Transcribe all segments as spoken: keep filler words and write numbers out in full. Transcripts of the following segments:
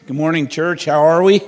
Good morning, church. How are we?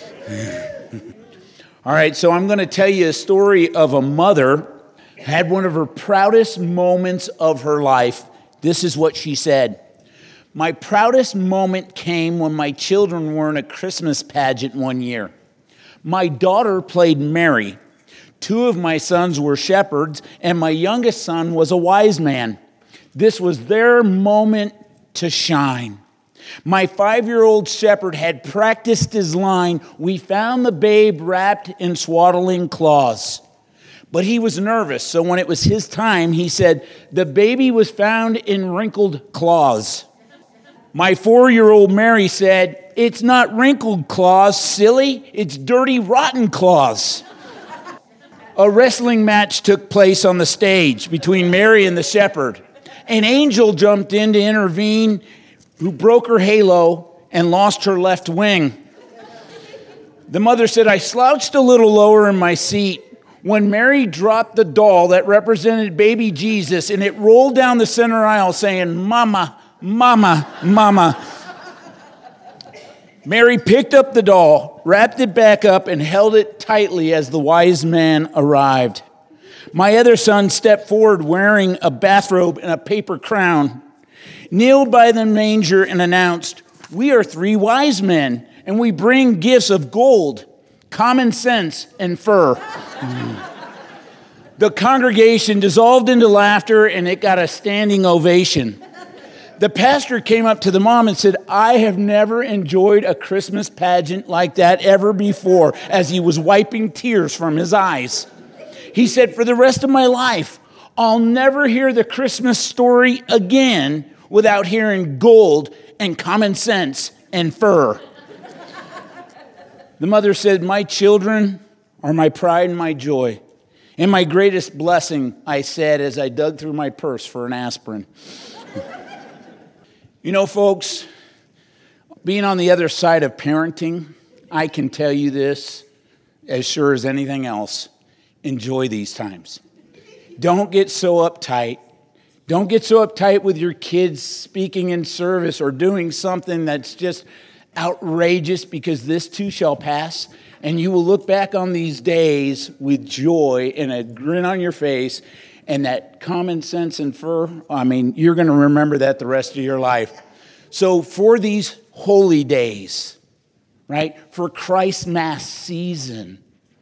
All right, so I'm going to tell you a story of a mother who had one of her proudest moments of her life. This is what she said. My proudest moment came when my children were in a Christmas pageant one year. My daughter played Mary. Two of my sons were shepherds, and my youngest son was a wise man. This was their moment to shine. My five-year-old shepherd had practiced his line, "We found the babe wrapped in swaddling cloths." But he was nervous, so when it was his time, he said, "The baby was found in wrinkled cloths." My four-year-old Mary said, "It's not wrinkled cloths, silly. It's dirty, rotten cloths." A wrestling match took place on the stage between Mary and the shepherd. An angel jumped in to intervene, who broke her halo and lost her left wing. The mother said, "I slouched a little lower in my seat when Mary dropped the doll that represented baby Jesus, and it rolled down the center aisle saying, 'Mama, Mama, Mama.'" Mary picked up the doll, wrapped it back up, and held it tightly as the wise man arrived. My other son stepped forward wearing a bathrobe and a paper crown, kneeled by the manger and announced, "We are three wise men, and we bring gifts of gold, common sense, and fur." The congregation dissolved into laughter, and it got a standing ovation. The pastor came up to the mom and said, "I have never enjoyed a Christmas pageant like that ever before," as he was wiping tears from his eyes. He said, "For the rest of my life, I'll never hear the Christmas story again without hearing gold and common sense and fur." The mother said, "My children are my pride and my joy, and my greatest blessing," I said as I dug through my purse for an aspirin. You know, folks, being on the other side of parenting, I can tell you this as sure as anything else. Enjoy these times. Don't get so uptight. Don't get so uptight with your kids speaking in service or doing something that's just outrageous, because this too shall pass. And you will look back on these days with joy and a grin on your face, and that common sense and fur, I mean, you're going to remember that the rest of your life. So for these holy days, right, for Christ's Mass season,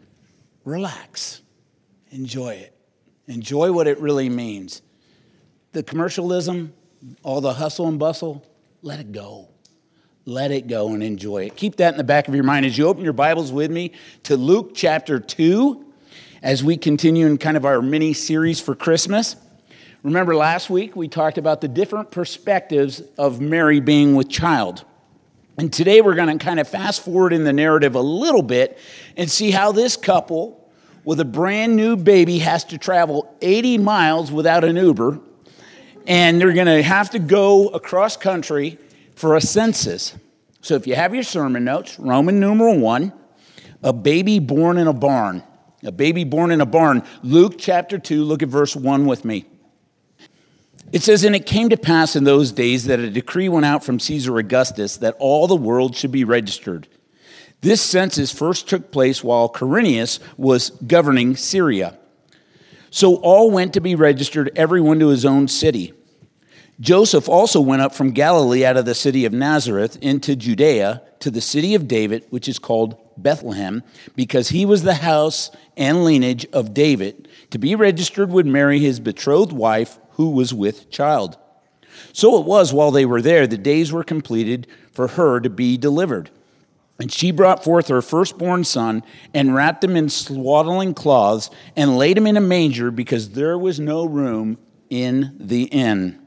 relax. Enjoy it. Enjoy what it really means. The commercialism, all the hustle and bustle, let it go. Let it go and enjoy it. Keep that in the back of your mind as you open your Bibles with me to Luke chapter two as we continue in kind of our mini series for Christmas. Remember last week we talked about the different perspectives of Mary being with child. And today we're going to kind of fast forward in the narrative a little bit and see how this couple with a brand new baby has to travel eighty miles without an Uber. And they're going to have to go across country for a census. So if you have your sermon notes, Roman numeral one, a baby born in a barn. A baby born in a barn. Luke chapter two, look at verse one with me. It says, "And it came to pass in those days that a decree went out from Caesar Augustus that all the world should be registered. This census first took place while Quirinius was governing Syria. So all went to be registered, everyone to his own city. Joseph also went up from Galilee out of the city of Nazareth into Judea to the city of David, which is called Bethlehem, because he was the house and lineage of David, to be registered with Mary, his betrothed wife, who was with child. So it was while they were there, the days were completed for her to be delivered. And she brought forth her firstborn son and wrapped him in swaddling cloths and laid him in a manger because there was no room in the inn."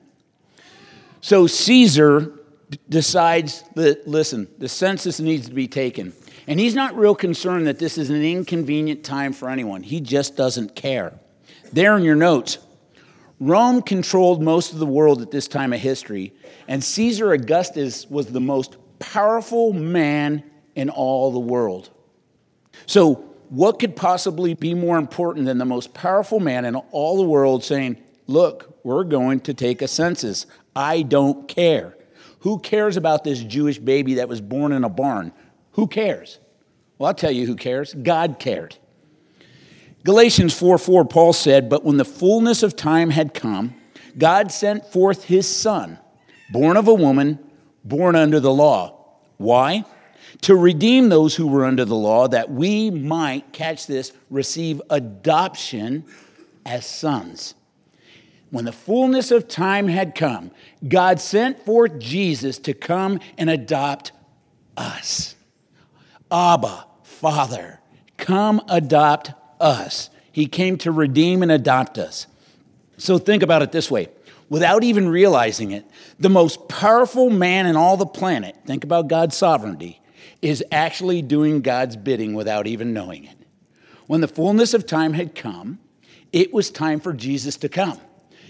So Caesar decides that, listen, the census needs to be taken. And he's not real concerned that this is an inconvenient time for anyone. He just doesn't care. There in your notes, Rome controlled most of the world at this time of history, and Caesar Augustus was the most powerful man in all the world. So what could possibly be more important than the most powerful man in all the world saying, "Look, we're going to take a census. I don't care. Who cares about this Jewish baby that was born in a barn? Who cares? Well, I'll tell you who cares. God cared. Galatians four four, Paul said, "But when the fullness of time had come, God sent forth his Son, born of a woman, born under the law." Why? To redeem those who were under the law, that we might, catch this, receive adoption as sons. When the fullness of time had come, God sent forth Jesus to come and adopt us. Abba, Father, come adopt us. He came to redeem and adopt us. So think about it this way. Without even realizing it, the most powerful man in all the planet, think about God's sovereignty, is actually doing God's bidding without even knowing it. When the fullness of time had come, it was time for Jesus to come.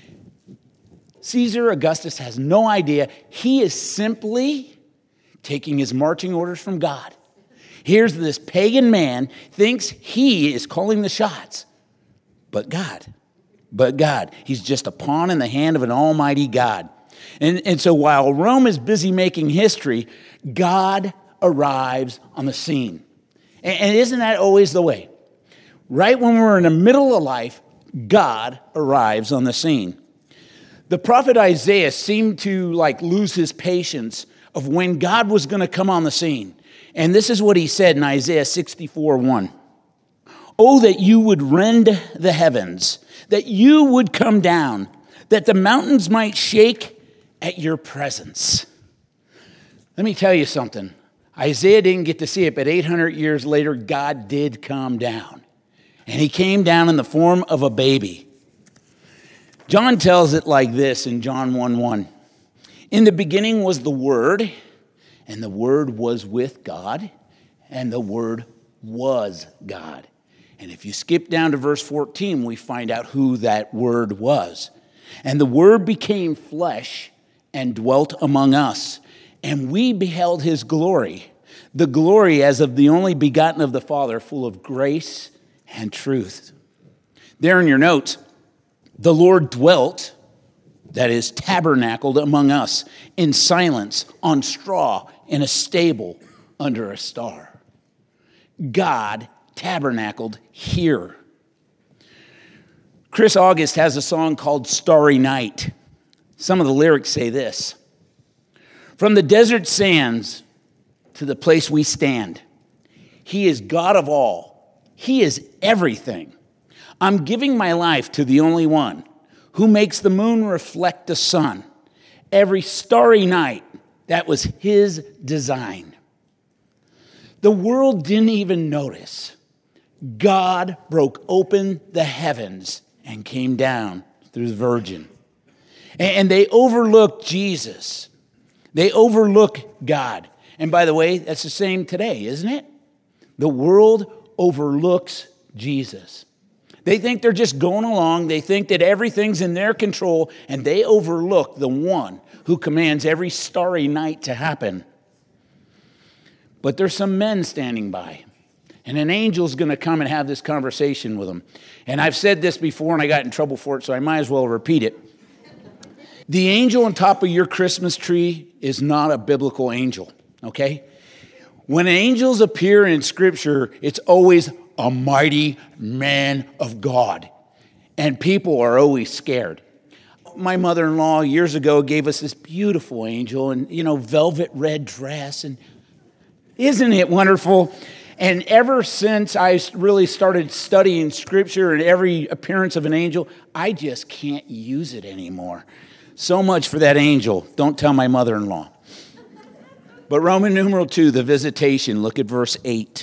Caesar Augustus has no idea. He is simply taking his marching orders from God. Here's this pagan man, thinks he is calling the shots. But God, but God, he's just a pawn in the hand of an almighty God. And, and so while Rome is busy making history, God arrives on the scene. And, and isn't that always the way? Right when we're in the middle of life, God arrives on the scene. The prophet Isaiah seemed to like lose his patience of when God was going to come on the scene. And this is what he said in Isaiah sixty-four one. "Oh, that you would rend the heavens, that you would come down, that the mountains might shake at your presence." Let me tell you something. Isaiah didn't get to see it, but eight hundred years later, God did come down. And he came down in the form of a baby. John tells it like this in John one one. "In the beginning was the Word, and the Word was with God, and the Word was God." And if you skip down to verse fourteen, we find out who that Word was. "And the Word became flesh and dwelt among us, and we beheld his glory, the glory as of the only begotten of the Father, full of grace and truth." There in your notes, the Lord dwelt, that is, tabernacled among us in silence, on straw, in a stable, under a star. God tabernacled here. Chris August has a song called "Starry Night." Some of the lyrics say this: "From the desert sands to the place we stand, he is God of all. He is everything. I'm giving my life to the only one who makes the moon reflect the sun. Every starry night, that was his design. The world didn't even notice. God broke open the heavens and came down through the Virgin. And they overlooked Jesus. They overlook God. And by the way, that's the same today, isn't it? The world overlooks Jesus. They think they're just going along. They think that everything's in their control, and they overlook the one who commands every starry night to happen. But there's some men standing by, and an angel's going to come and have this conversation with them. And I've said this before, and I got in trouble for it, so I might as well repeat it. The angel on top of your Christmas tree is not a biblical angel, okay? When angels appear in Scripture, it's always a mighty man of God. And people are always scared. My mother-in-law years ago gave us this beautiful angel and, you know, velvet red dress. And isn't it wonderful? And ever since I really started studying Scripture and every appearance of an angel, I just can't use it anymore. So much for that angel. Don't tell my mother-in-law. But Roman numeral two, the visitation, look at verse eight.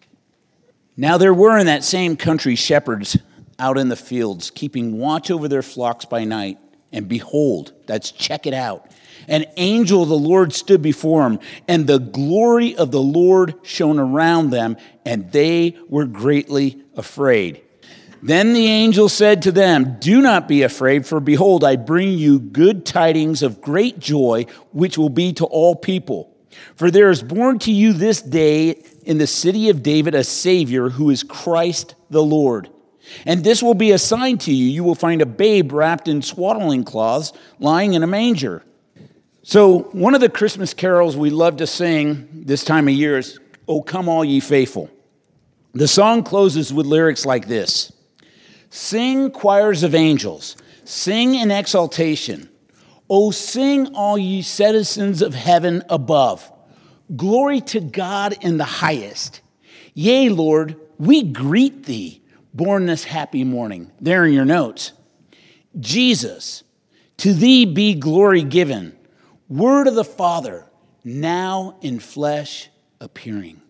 Now there were in that same country shepherds out in the fields, keeping watch over their flocks by night. And behold, that's check it out. An angel of the Lord stood before him, and the glory of the Lord shone around them, and they were greatly afraid. Then the angel said to them, "Do not be afraid, for behold, I bring you good tidings of great joy, which will be to all people. For there is born to you this day in the city of David a Savior, who is Christ the Lord. And this will be a sign to you. You will find a babe wrapped in swaddling cloths, lying in a manger." So one of the Christmas carols we love to sing this time of year is, "O Come All Ye Faithful." The song closes with lyrics like this: "Sing, choirs of angels, sing in exaltation. O sing, all ye citizens of heaven above. Glory to God in the highest. Yea, Lord, we greet thee, born this happy morning." There in your notes. "Jesus, to thee be glory given. Word of the Father, now in flesh appearing."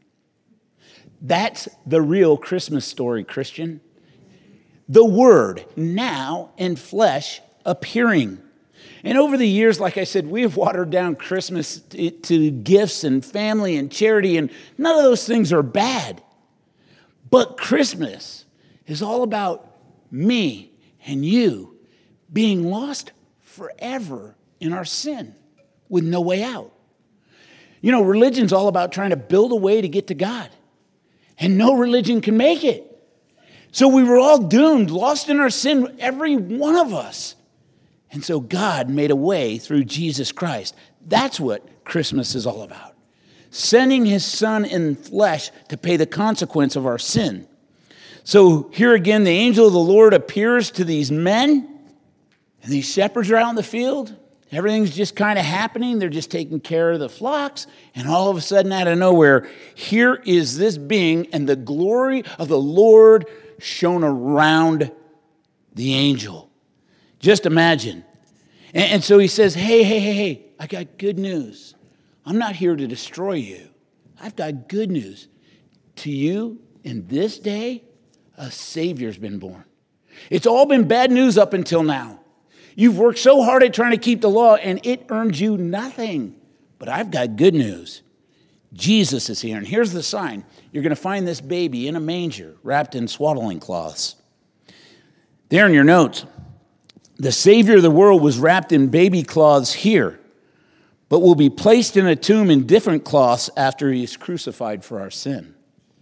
That's the real Christmas story, Christian. The Word, now in flesh appearing. And over the years, like I said, we have watered down Christmas to, to gifts and family and charity, and none of those things are bad. But Christmas is all about me and you being lost forever in our sin with no way out. You know, religion's all about trying to build a way to get to God, and no religion can make it. So we were all doomed, lost in our sin, every one of us. And so God made a way through Jesus Christ. That's what Christmas is all about. Sending his son in flesh to pay the consequence of our sin. So here again, the angel of the Lord appears to these men, and these shepherds are out in the field. Everything's just kind of happening. They're just taking care of the flocks. And all of a sudden, out of nowhere, here is this being, and the glory of the Lord shone around the angel. Just imagine. And, and so he says, hey, hey, hey, hey, I got good news. I'm not here to destroy you. I've got good news. To you, in this day, a Savior's been born. It's all been bad news up until now. You've worked so hard at trying to keep the law, and it earned you nothing. But I've got good news. Jesus is here. And here's the sign. You're going to find this baby in a manger, wrapped in swaddling cloths. There in your notes, the Savior of the world was wrapped in baby cloths here, but will be placed in a tomb in different cloths after he is crucified for our sin.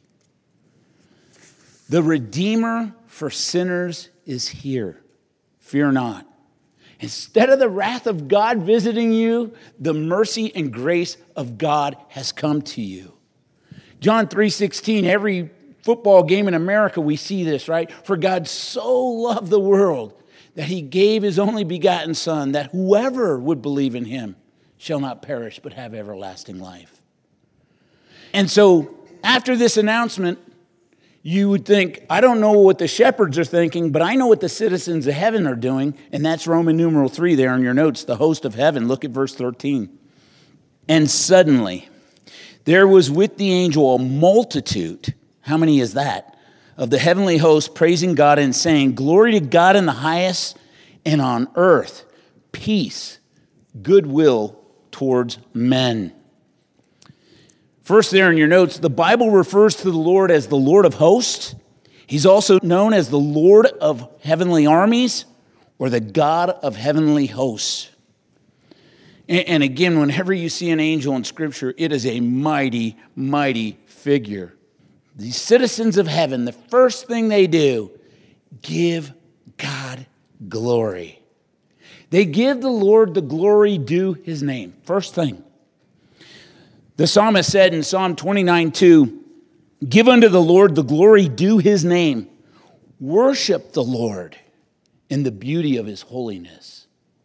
The Redeemer for sinners is here. Fear not. Instead of the wrath of God visiting you, the mercy and grace of God has come to you. John three sixteen, every football game in America, we see this, right? For God so loved the world that he gave his only begotten Son, that whoever would believe in him shall not perish but have everlasting life. And so after this announcement, you would think, I don't know what the shepherds are thinking, but I know what the citizens of heaven are doing, and that's Roman numeral three there in your notes, the host of heaven. Look at verse thirteen. And suddenly there was with the angel a multitude, how many is that? Of the heavenly host praising God and saying, Glory to God in the highest, and on earth peace, goodwill towards men. First there in your notes, the Bible refers to the Lord as the Lord of hosts. He's also known as the Lord of heavenly armies, or the God of heavenly hosts. And, and again, whenever you see an angel in Scripture, it is a mighty, mighty figure. These citizens of heaven, the first thing they do, give God glory. They give the Lord the glory due his name. First thing. The psalmist said in Psalm twenty-nine two, Give unto the Lord the glory due his name. Worship the Lord in the beauty of his holiness.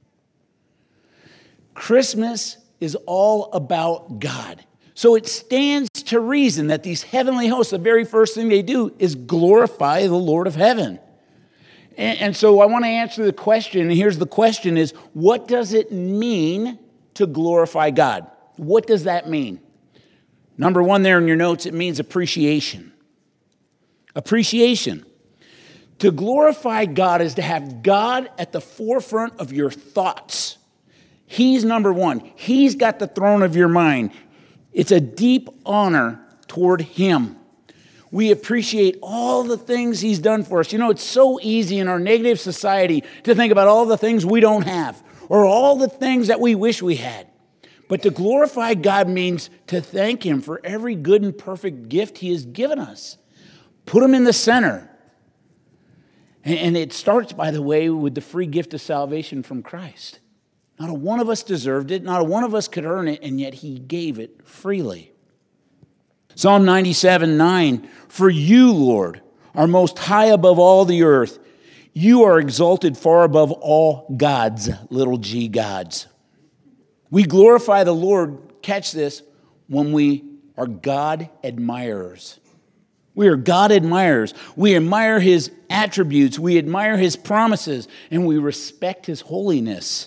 Christmas is all about God. So it stands to reason that these heavenly hosts, the very first thing they do is glorify the Lord of heaven. And, and so I want to answer the question, and here's the question is, what does it mean to glorify God? What does that mean? Number one there in your notes, it means appreciation. Appreciation. To glorify God is to have God at the forefront of your thoughts. He's number one. He's got the throne of your mind. It's a deep honor toward him. We appreciate all the things he's done for us. You know, it's so easy in our negative society to think about all the things we don't have or all the things that we wish we had. But to glorify God means to thank him for every good and perfect gift he has given us. Put him in the center. And it starts, by the way, with the free gift of salvation from Christ. Not a one of us deserved it. Not a one of us could earn it, and yet he gave it freely. Psalm ninety-seven nine, for you, Lord, are most high above all the earth. You are exalted far above all gods, little g gods. We glorify the Lord, catch this, when we are God admirers. We are God admirers. We admire his attributes. We admire his promises, and we respect his holiness.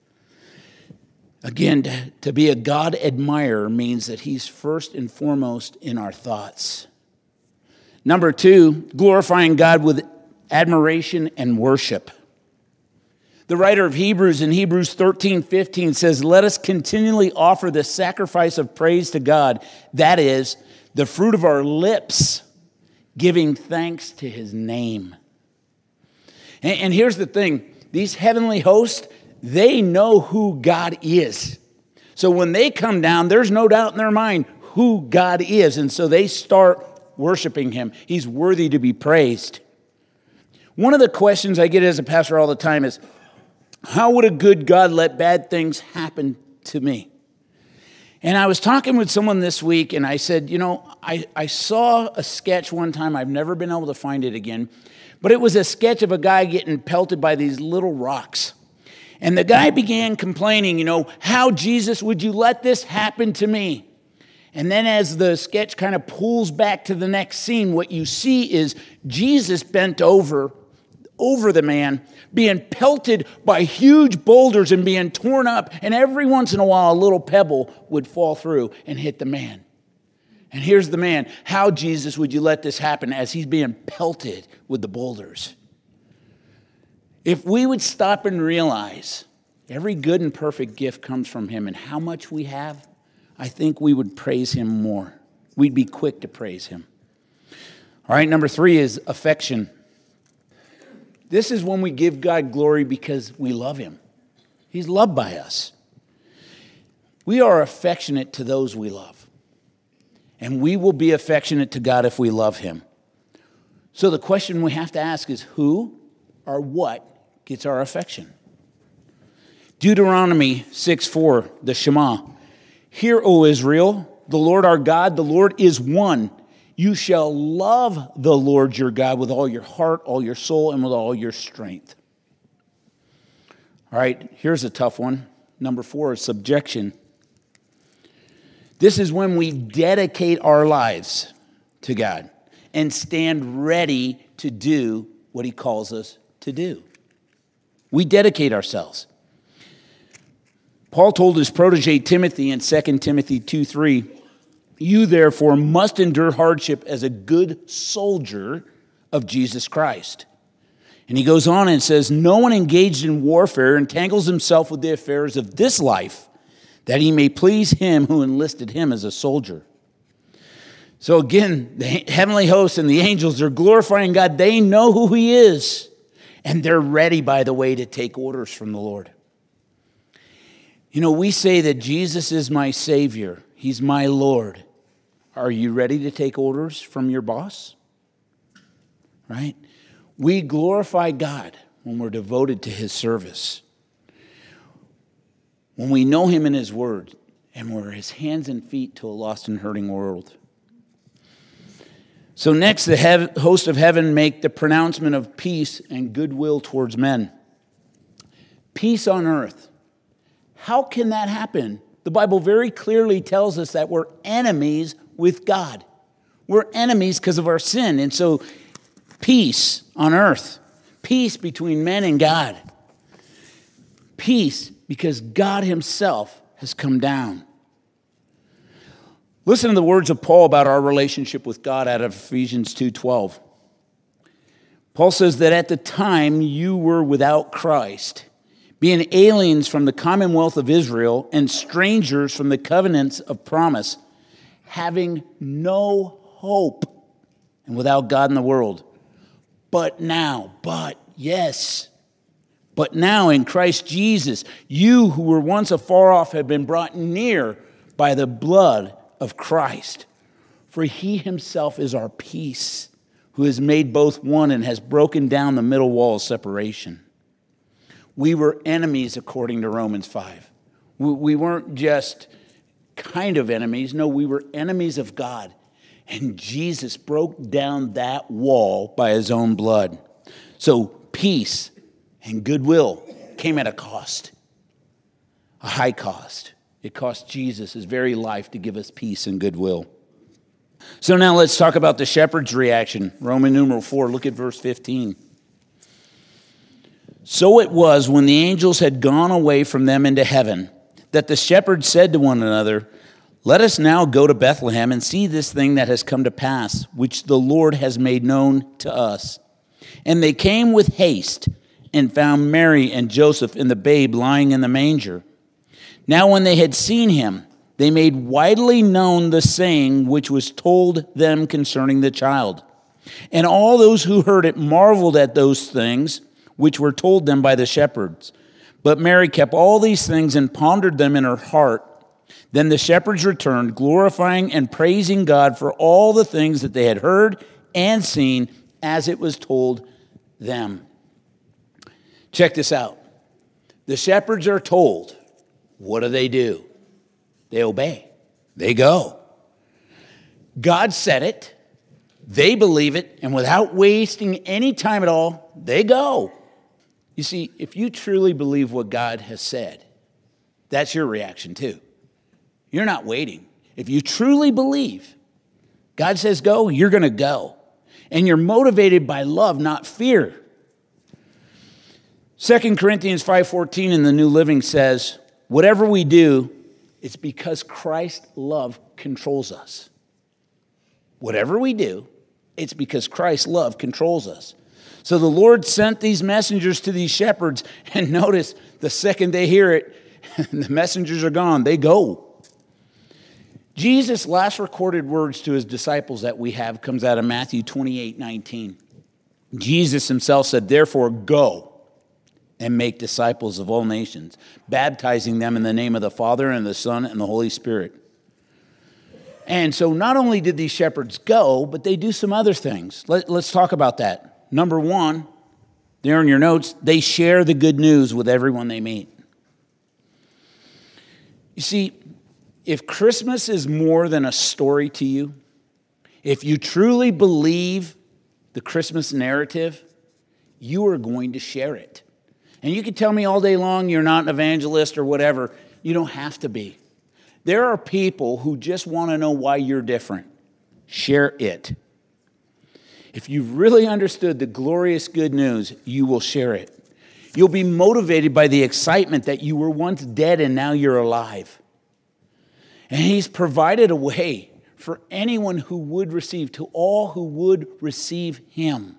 Again, to be a God admirer means that he's first and foremost in our thoughts. Number two, glorifying God with admiration and worship. The writer of Hebrews in Hebrews thirteen fifteen says, let us continually offer the sacrifice of praise to God. That is, the fruit of our lips, giving thanks to his name. And, and here's the thing. These heavenly hosts, they know who God is. So when they come down, there's no doubt in their mind who God is. And so they start worshiping him. He's worthy to be praised. One of the questions I get as a pastor all the time is, how would a good God let bad things happen to me? And I was talking with someone this week, and I said, you know, I, I saw a sketch one time. I've never been able to find it again. But it was a sketch of a guy getting pelted by these little rocks. And the guy began complaining, you know, how, Jesus, would you let this happen to me? And then as the sketch kind of pulls back to the next scene, what you see is Jesus bent over, over the man, being pelted by huge boulders and being torn up. And every once in a while, a little pebble would fall through and hit the man. And here's the man. How, Jesus, would you let this happen as he's being pelted with the boulders? If we would stop and realize every good and perfect gift comes from him and how much we have, I think we would praise him more. We'd be quick to praise him. All right, number three is affection. This is when we give God glory because we love him. He's loved by us. We are affectionate to those we love. And we will be affectionate to God if we love him. So the question we have to ask is who or what gets our affection? Deuteronomy six four, the Shema. Hear, O Israel, the Lord our God, the Lord is one. You shall love the Lord your God with all your heart, all your soul, and with all your strength. All right, here's a tough one. Number four is subjection. This is when we dedicate our lives to God and stand ready to do what he calls us to do. We dedicate ourselves. Paul told his protege Timothy in Second Timothy two three, you therefore must endure hardship as a good soldier of Jesus Christ. And he goes on and says, no one engaged in warfare entangles himself with the affairs of this life, that he may please him who enlisted him as a soldier. So again, the heavenly hosts and the angels are glorifying God. They know who he is. And they're ready, by the way, to take orders from the Lord. You know, we say that Jesus is my Savior. He's my Lord. Are you ready to take orders from your boss? Right? We glorify God when we're devoted to his service. When we know him in his word and we're his hands and feet to a lost and hurting world. So next, the hev- host of heaven make the pronouncement of peace and goodwill towards men. Peace on earth. How can that happen? The Bible very clearly tells us that we're enemies with God. We're enemies because of our sin. And so peace on earth. Peace between men and God. Peace because God himself has come down. Listen to the words of Paul about our relationship with God out of Ephesians two twelve. Paul says that at the time you were without Christ, being aliens from the commonwealth of Israel and strangers from the covenants of promise, having no hope and without God in the world. But now, but yes, but now in Christ Jesus, you who were once afar off have been brought near by the blood of Christ. For he himself is our peace, who has made both one and has broken down the middle wall of separation. We were enemies according to Romans five. We weren't just kind of enemies. No, we were enemies of God. And Jesus broke down that wall by his own blood. So peace and goodwill came at a cost, a high cost. It cost Jesus his very life to give us peace and goodwill. So now let's talk about the shepherd's reaction. Roman numeral four, look at verse fifteen. So it was when the angels had gone away from them into heaven that the shepherds said to one another, let us now go to Bethlehem and see this thing that has come to pass, which the Lord has made known to us. And they came with haste and found Mary and Joseph and the babe lying in the manger. Now when they had seen him, they made widely known the saying which was told them concerning the child. And all those who heard it marveled at those things which were told them by the shepherds. But Mary kept all these things and pondered them in her heart. Then the shepherds returned, glorifying and praising God for all the things that they had heard and seen as it was told them. Check this out. The shepherds are told. What do they do? They obey. They go. God said it. They believe it. And without wasting any time at all, they go. You see, if you truly believe what God has said, that's your reaction too. You're not waiting. If you truly believe God says go, you're going to go. And you're motivated by love, not fear. Second Corinthians five fourteen in the New Living says, whatever we do, it's because Christ's love controls us. Whatever we do, it's because Christ's love controls us. So the Lord sent these messengers to these shepherds, and notice the second they hear it, the messengers are gone. They go. Jesus' last recorded words to his disciples that we have comes out of Matthew twenty-eight nineteen. Jesus himself said, therefore go and make disciples of all nations, baptizing them in the name of the Father and the Son and the Holy Spirit. And so not only did these shepherds go, but they do some other things. Let, let's talk about that. Number one, there in your notes, they share the good news with everyone they meet. You see, if Christmas is more than a story to you, if you truly believe the Christmas narrative, you are going to share it. And you can tell me all day long you're not an evangelist or whatever. You don't have to be. There are people who just want to know why you're different. Share it. If you've really understood the glorious good news, you will share it. You'll be motivated by the excitement that you were once dead and now you're alive. And he's provided a way for anyone who would receive, to all who would receive him.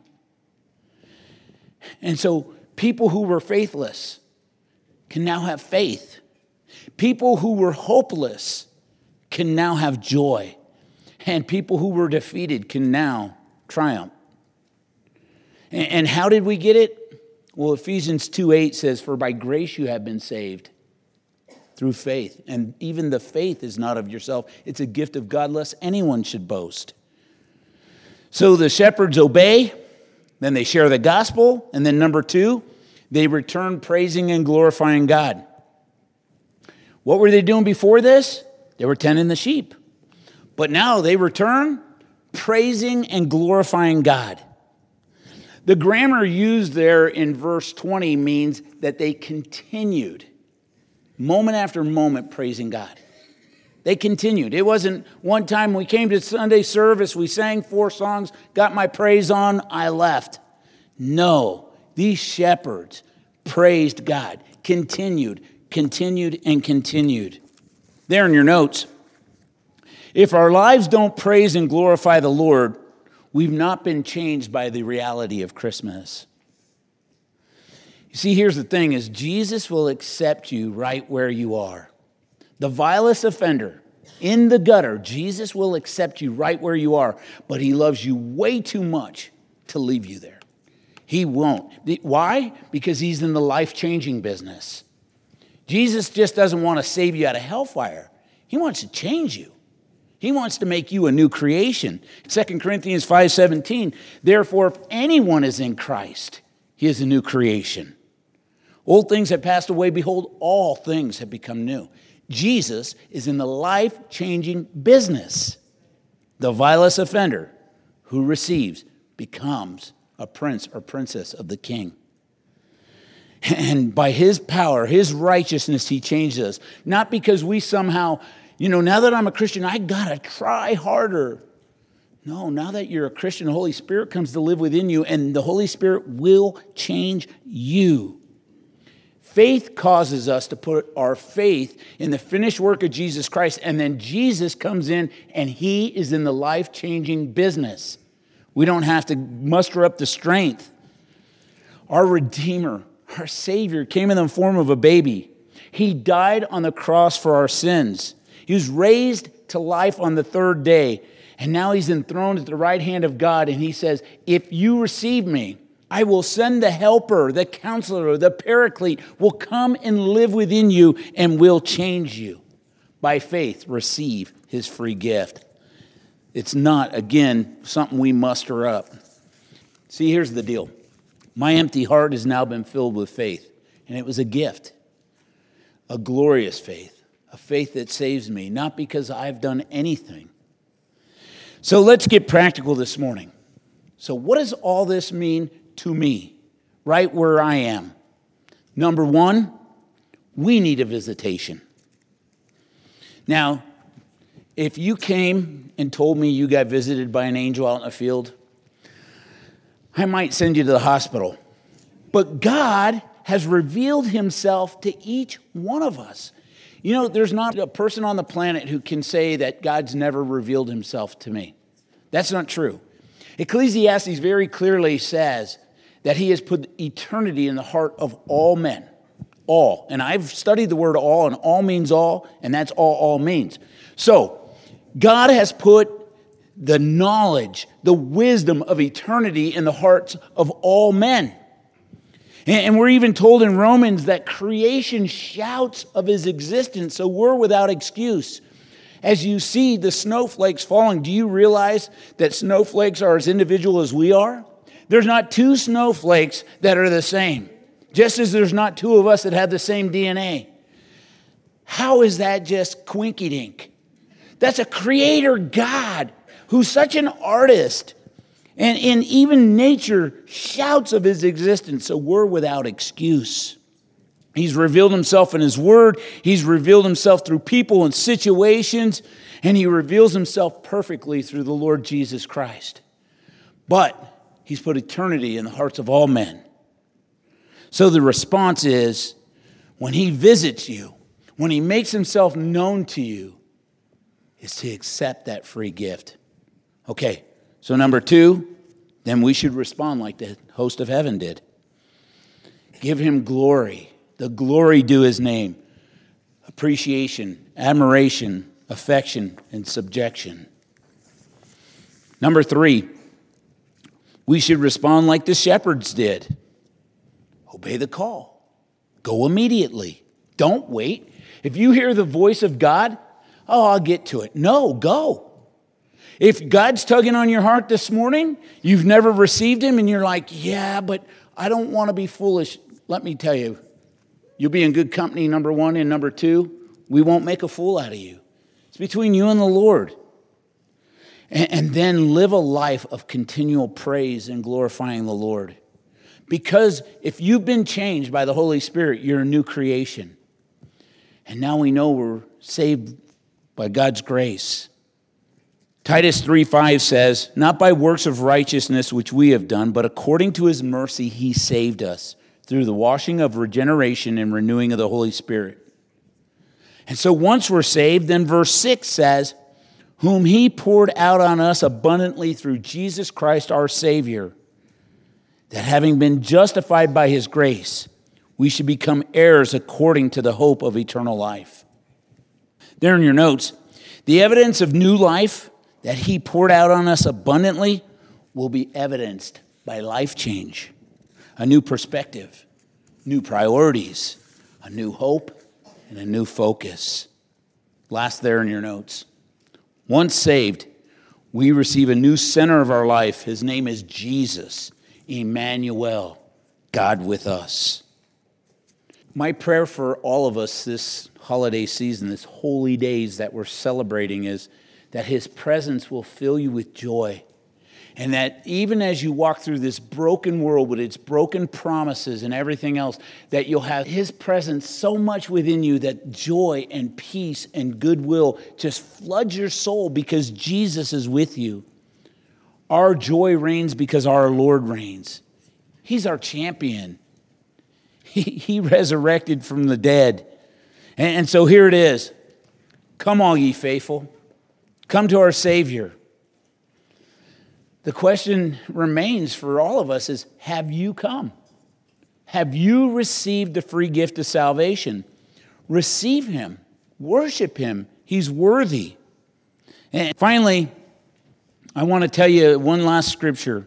And so people who were faithless can now have faith. People who were hopeless can now have joy. And people who were defeated can now triumph. And how did we get it? Well, Ephesians two eight says, for by grace you have been saved through faith. And even the faith is not of yourself. It's a gift of God, lest anyone should boast. So the shepherds obey, then they share the gospel, and then number two, they return praising and glorifying God. What were they doing before this? They were tending the sheep. But now they return praising and glorifying God. The grammar used there in verse twenty means that they continued, moment after moment, praising God. They continued. It wasn't one time we came to Sunday service, we sang four songs, got my praise on, I left. No, these shepherds praised God, continued, continued, and continued. There in your notes, if our lives don't praise and glorify the Lord, we've not been changed by the reality of Christmas. You see, here's the thing is Jesus will accept you right where you are. The vilest offender in the gutter, Jesus will accept you right where you are, but he loves you way too much to leave you there. He won't. Why? Because he's in the life-changing business. Jesus just doesn't want to save you out of hellfire. He wants to change you. He wants to make you a new creation. Second Corinthians five seventeen, therefore, if anyone is in Christ, he is a new creation. Old things have passed away. Behold, all things have become new. Jesus is in the life-changing business. The vilest offender who receives becomes a prince or princess of the king. And by his power, his righteousness, he changes us. Not because we somehow, you know, now that I'm a Christian, I got to try harder. No, now that you're a Christian, the Holy Spirit comes to live within you, and the Holy Spirit will change you. Faith causes us to put our faith in the finished work of Jesus Christ, and then Jesus comes in, and he is in the life-changing business. We don't have to muster up the strength. Our Redeemer, our Savior, came in the form of a baby. He died on the cross for our sins. He was raised to life on the third day, and now he's enthroned at the right hand of God, and he says, if you receive me, I will send the helper, the counselor, the paraclete will come and live within you and will change you. By faith, receive his free gift. It's not, again, something we muster up. See, here's the deal. My empty heart has now been filled with faith, and it was a gift, a glorious faith, a faith that saves me, not because I've done anything. So let's get practical this morning. So what does all this mean to me, right where I am? Number one, we need a visitation. Now, if you came and told me you got visited by an angel out in the field, I might send you to the hospital. But God has revealed himself to each one of us. You know, there's not a person on the planet who can say that God's never revealed himself to me. That's not true. Ecclesiastes very clearly says that he has put eternity in the heart of all men. All. And I've studied the word all, and all means all, and that's all all means. So, God has put the knowledge, the wisdom of eternity in the hearts of all men. And we're even told in Romans that creation shouts of his existence, so we're without excuse. As you see the snowflakes falling, do you realize that snowflakes are as individual as we are? There's not two snowflakes that are the same, just as there's not two of us that have the same D N A. How is that just quinky-dink? That's a creator God who's such an artist. And, and even nature shouts of his existence, so we're without excuse. He's revealed himself in his word. He's revealed himself through people and situations. And he reveals himself perfectly through the Lord Jesus Christ. But he's put eternity in the hearts of all men. So the response is, when he visits you, when he makes himself known to you, is to accept that free gift. Okay, so number two, then we should respond like the host of heaven did. Give him glory. The glory due his name. Appreciation, admiration, affection, and subjection. Number three, we should respond like the shepherds did. Obey the call. Go immediately. Don't wait. If you hear the voice of God, oh, I'll get to it. No, go. If God's tugging on your heart this morning, you've never received him, and you're like, yeah, but I don't want to be foolish. Let me tell you, you'll be in good company, number one, and number two, we won't make a fool out of you. It's between you and the Lord. And, and then live a life of continual praise and glorifying the Lord. Because if you've been changed by the Holy Spirit, you're a new creation. And now we know we're saved by God's grace. Titus three five says, not by works of righteousness which we have done, but according to his mercy he saved us through the washing of regeneration and renewing of the Holy Spirit. And so once we're saved, then verse six says, whom he poured out on us abundantly through Jesus Christ our Savior, that having been justified by his grace, we should become heirs according to the hope of eternal life. There in your notes, the evidence of new life that he poured out on us abundantly will be evidenced by life change, a new perspective, new priorities, a new hope, and a new focus. Last there in your notes. Once saved, we receive a new center of our life. His name is Jesus, Emmanuel, God with us. My prayer for all of us this holiday season, this holy days that we're celebrating, is that his presence will fill you with joy. And that even as you walk through this broken world with its broken promises and everything else, that you'll have his presence so much within you that joy and peace and goodwill just floods your soul because Jesus is with you. Our joy reigns because our Lord reigns. He's our champion. He, he resurrected from the dead. And, and so here it is. Come all ye faithful. Come to our Savior. The question remains for all of us is, have you come? Have you received the free gift of salvation? Receive him. Worship him. He's worthy. And finally, I want to tell you one last scripture.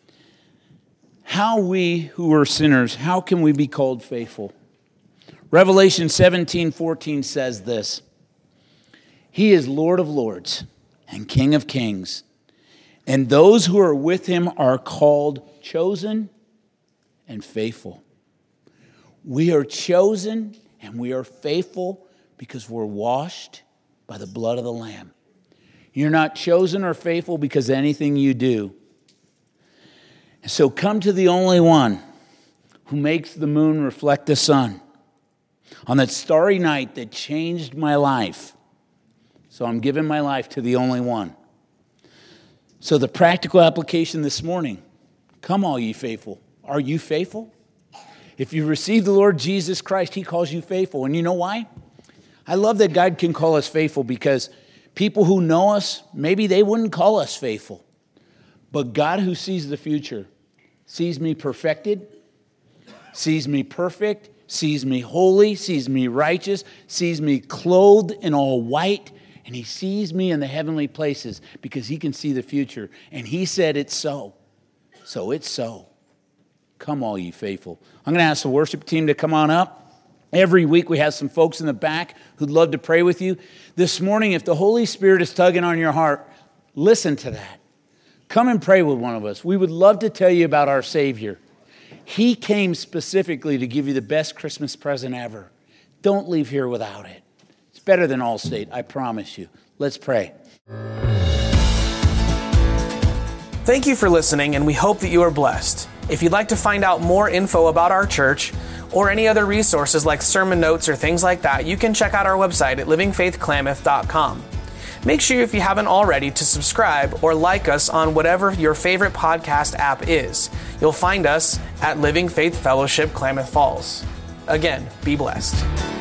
How we who are sinners, how can we be called faithful? Revelation seventeen fourteen says this. He is Lord of lords and King of kings. And those who are with him are called chosen and faithful. We are chosen and we are faithful because we're washed by the blood of the Lamb. You're not chosen or faithful because of anything you do. So come to the only one who makes the moon reflect the sun on that starry night that changed my life. So I'm giving my life to the only one. So the practical application this morning, come all ye faithful. Are you faithful? If you receive the Lord Jesus Christ, he calls you faithful. And you know why? I love that God can call us faithful because people who know us, maybe they wouldn't call us faithful. But God who sees the future, sees me perfected, sees me perfect, sees me holy, sees me righteous, sees me clothed in all white, and he sees me in the heavenly places because he can see the future. And he said it's so. So it's so. Come all ye faithful. I'm going to ask the worship team to come on up. Every week we have some folks in the back who'd love to pray with you. This morning, if the Holy Spirit is tugging on your heart, listen to that. Come and pray with one of us. We would love to tell you about our Savior. He came specifically to give you the best Christmas present ever. Don't leave here without it. It's better than Allstate, I promise you. Let's pray. Thank you for listening, and we hope that you are blessed. If you'd like to find out more info about our church or any other resources like sermon notes or things like that, you can check out our website at living faith klamath dot com. Make sure, if you haven't already, to subscribe or like us on whatever your favorite podcast app is. You'll find us at Living Faith Fellowship Klamath Falls. Again, be blessed.